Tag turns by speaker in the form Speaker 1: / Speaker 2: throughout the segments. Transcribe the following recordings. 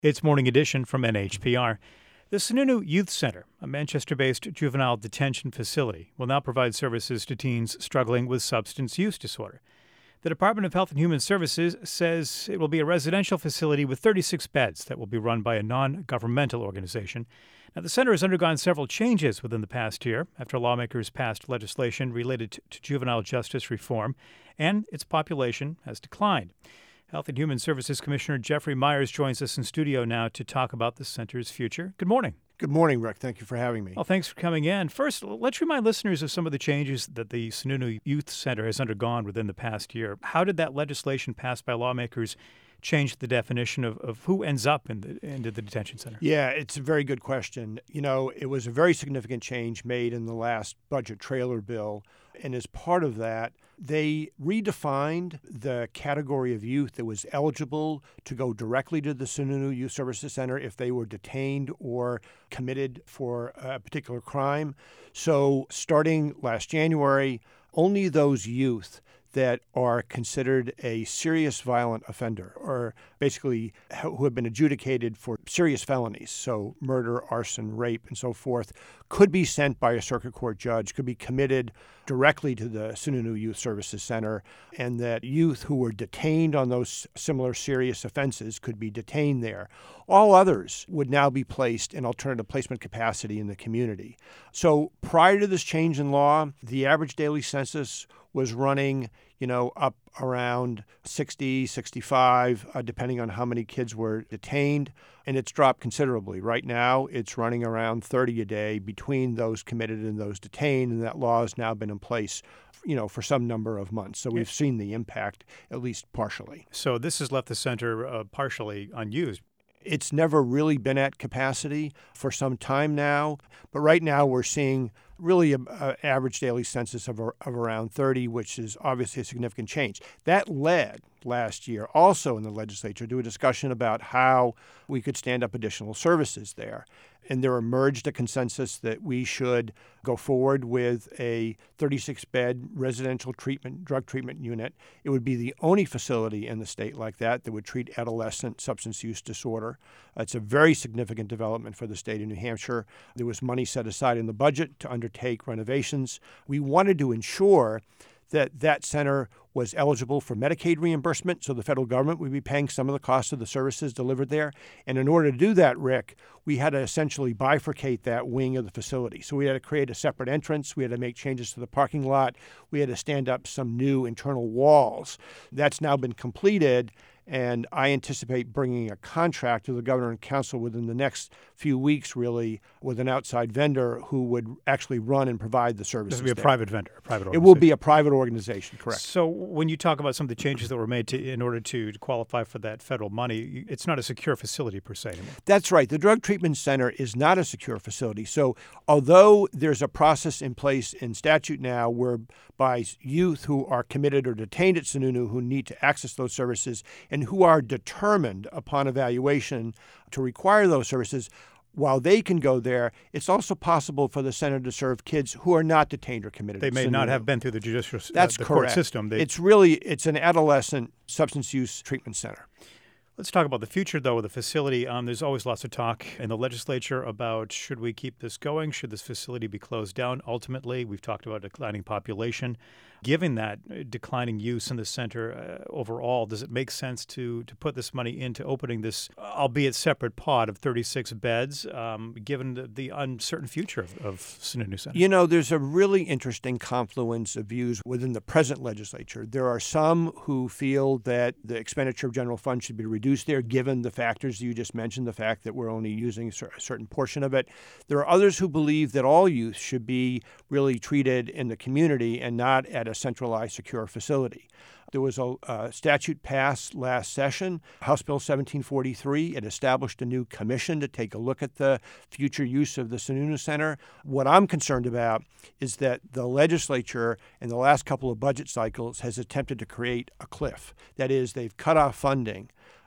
Speaker 1: It's Morning Edition from NHPR. The Sununu Youth Center, a Manchester-based juvenile detention facility, will now provide services to teens struggling with substance use disorder. The Department of Health and Human Services says it will be a residential facility with 36 beds that will be run by a non-governmental organization. Now, the center has undergone several changes within the past year after lawmakers passed legislation related to juvenile justice reform, and its population has declined. Health and Human Services Commissioner Jeffrey Myers joins us in studio now to talk about the center's future. Good morning.
Speaker 2: Good morning, Rick. Thank you for having me.
Speaker 1: Well, thanks for coming in. First, let's remind listeners of some of the changes that the Sununu Youth Center has undergone within the past year. How did that legislation passed by lawmakers change the definition of who ends up into the detention center?
Speaker 2: Yeah, it's a very good question. You know, it was a very significant change made in the last budget trailer bill. And as part of that, they redefined the category of youth that was eligible to go directly to the Sununu Youth Services Center if they were detained or committed for a particular crime. So starting last January, only those youth that are considered a serious violent offender, or basically who have been adjudicated for serious felonies, so murder, arson, rape, and so forth, could be sent by a circuit court judge, could be committed directly to the Sununu Youth Services Center, and that youth who were detained on those similar serious offenses could be detained there. All others would now be placed in alternative placement capacity in the community. So prior to this change in law, the average daily census was running, up around 60, 65, depending on how many kids were detained, and it's dropped considerably. Right now, it's running around 30 a day between those committed and those detained, and that law has now been in place, for some number of months. So we've seen the impact, at least partially.
Speaker 1: So this has left the center partially unused.
Speaker 2: It's never really been at capacity for some time now, but right now we're seeing really an average daily census of around 30, which is obviously a significant change. That led last year also in the legislature to a discussion about how we could stand up additional services there. And there emerged a consensus that we should go forward with a 36-bed residential drug treatment unit. It would be the only facility in the state like that would treat adolescent substance use disorder. It's a very significant development for the state of New Hampshire. There was money set aside in the budget to undertake renovations. We wanted to ensure that center was eligible for Medicaid reimbursement, so the federal government would be paying some of the cost of the services delivered there. And in order to do that, Rick, we had to essentially bifurcate that wing of the facility. So we had to create a separate entrance. We had to make changes to the parking lot. We had to stand up some new internal walls. That's now been completed, and I anticipate bringing a contract to the governor and council within the next few weeks, really, with an outside vendor who would actually run and provide the services.
Speaker 1: This will be a private vendor, a private organization.
Speaker 2: It will be a private organization, correct.
Speaker 1: So when you talk about some of the changes that were made in order to qualify for that federal money, it's not a secure facility per se anymore.
Speaker 2: That's right. The Drug Treatment Center is not a secure facility. So although there's a process in place in statute now whereby youth who are committed or detained at Sununu who need to access those services and who are determined upon evaluation to require those services, while they can go there, it's also possible for the center to serve kids who are not detained or committed.
Speaker 1: They may not have been through the judicial
Speaker 2: court
Speaker 1: system.
Speaker 2: It's an adolescent substance use treatment center.
Speaker 1: Let's talk about the future, though, of the facility. There's always lots of talk in the legislature about should we keep this going? Should this facility be closed down? Ultimately, we've talked about declining population. Given that declining use in the center overall, does it make sense to put this money into opening this, albeit separate pod of 36 beds, given the uncertain future of Sununu Center?
Speaker 2: There's a really interesting confluence of views within the present legislature. There are some who feel that the expenditure of general funds should be reduced there, given the factors you just mentioned, the fact that we're only using a certain portion of it. There are others who believe that all youth should be really treated in the community and not at a centralized, secure facility. There was a statute passed last session, House Bill 1743. It established a new commission to take a look at the future use of the Sununu Center. What I'm concerned about is that the legislature in the last couple of budget cycles has attempted to create a cliff. That is, they've cut off funding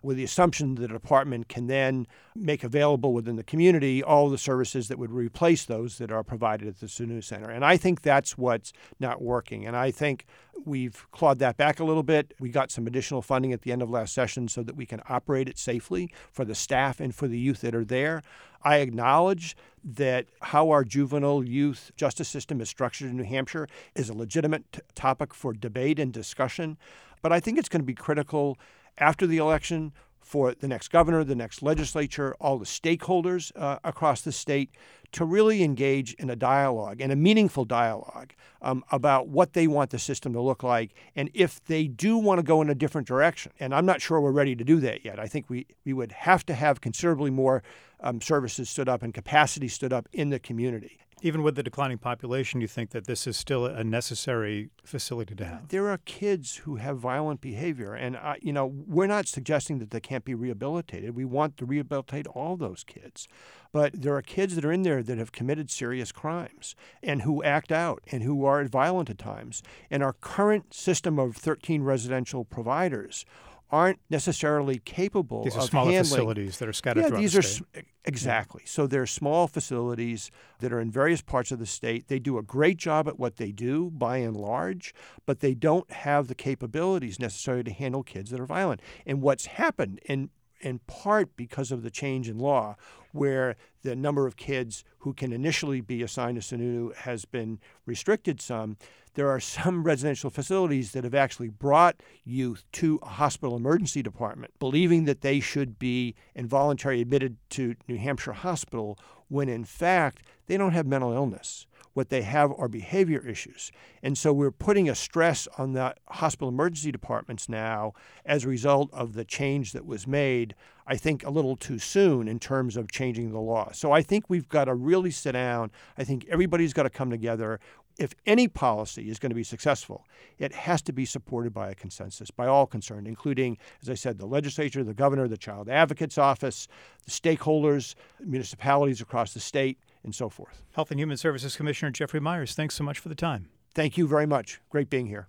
Speaker 2: with the assumption that the department can then make available within the community all the services that would replace those that are provided at the Sununu Center. And I think that's what's not working. And I think we've clawed that back a little bit. We got some additional funding at the end of last session so that we can operate it safely for the staff and for the youth that are there. I acknowledge that how our juvenile youth justice system is structured in New Hampshire is a legitimate topic for debate and discussion. But I think it's going to be critical after the election for the next governor, the next legislature, all the stakeholders across the state to really engage in a dialogue and a meaningful dialogue about what they want the system to look like and if they do want to go in a different direction. And I'm not sure we're ready to do that yet. I think we would have to have considerably more services stood up and capacity stood up in the community.
Speaker 1: Even with the declining population, you think that this is still a necessary facility to have?
Speaker 2: There are kids who have violent behavior, and we're not suggesting that they can't be rehabilitated. We want to rehabilitate all those kids. But there are kids that are in there that have committed serious crimes and who act out and who are violent at times. And our current system of 13 residential providers aren't necessarily capable of handling.
Speaker 1: These are smaller facilities that are scattered throughout the state.
Speaker 2: Exactly. So they're small facilities that are in various parts of the state. They do a great job at what they do, by and large, but they don't have the capabilities necessary to handle kids that are violent. And what's happened, in part because of the change in law, where the number of kids who can initially be assigned to Sununu has been restricted some, there are some residential facilities that have actually brought youth to a hospital emergency department, believing that they should be involuntarily admitted to New Hampshire Hospital, when in fact they don't have mental illness. What they have are behavior issues. And so we're putting a stress on the hospital emergency departments now as a result of the change that was made, I think, a little too soon in terms of changing the law. So I think we've got to really sit down. I think everybody's got to come together. If any policy is going to be successful, it has to be supported by a consensus, by all concerned, including, as I said, the legislature, the governor, the child advocate's office, the stakeholders, municipalities across the state, and so forth.
Speaker 1: Health and Human Services Commissioner Jeffrey Myers, thanks so much for the time.
Speaker 2: Thank you very much. Great being here.